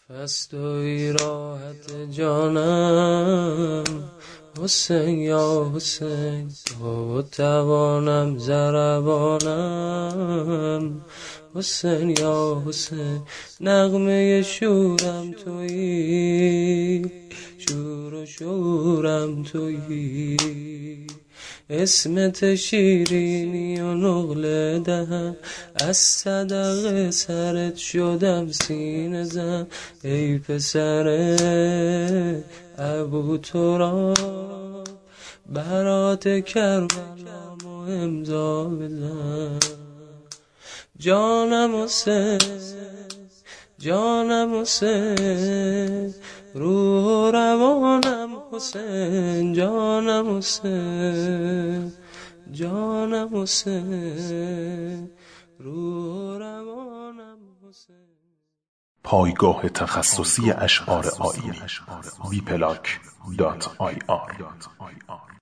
فستوی راحت جانم حسین یا حسین، تو توانم زربانم حسین یا حسین. نغمه شورم تویی، شور و شورم تویی، اسمت شیرینی و نقل دهن، از صدق سرت شدم سینه زن. ای پسر ابو تراب، برات کربلامو امضا بزن. جانم حسین، جانم حسین، روح و روانم حسین. جانم حسین، جانم حسین، روح و روانم حسین. پایگاه تخصصی اشعار آیینی wplac.ir